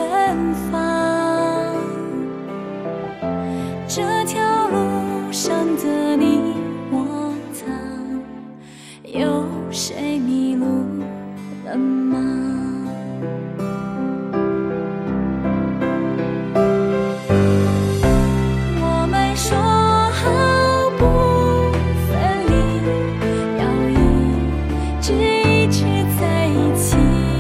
远方。这条路上的你我他，有谁迷路了吗？我们说好不分离，要一直一直在一起。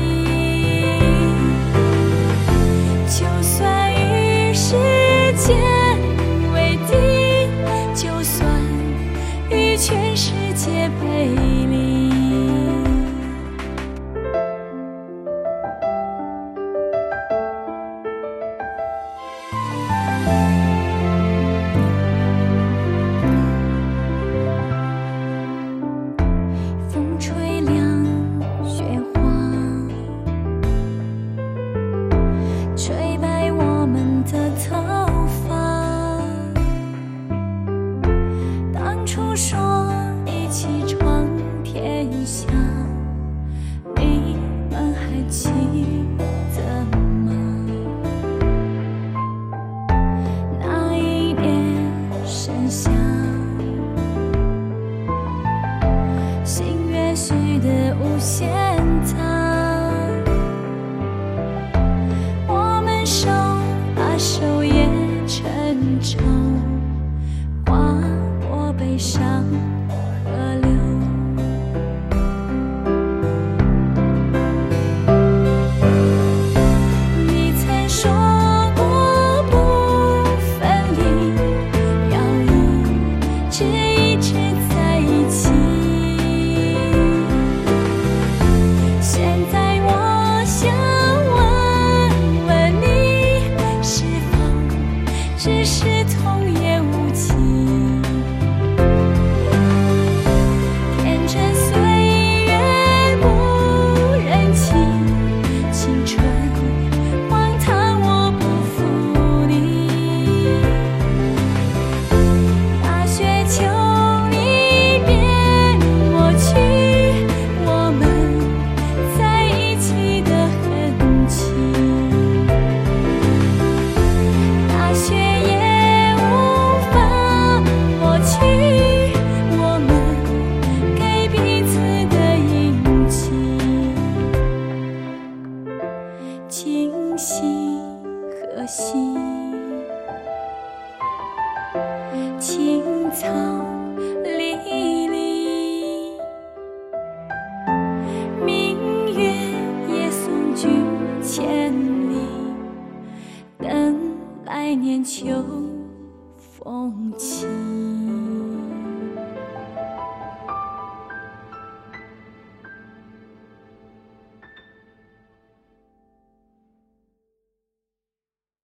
就算与世界为敌，就算与全世界背离。风吹凉雪花，吹白我们的头发。当初说一起闯天下，你们还记得吗？那一年盛夏，心愿许的无限大，我们手把手也沉重，划过悲伤河流。你曾说过不分离，要一直一直在一起。现在我想问问你，是否只是童言无忌？天真岁月不忍欺，青春荒唐我不负你。大雪求你别抹去我们在一起的痕迹，大雪也无法抹去我们给彼此的印记。今夕何夕，青草离离，明月也送君千里，等来年秋风起。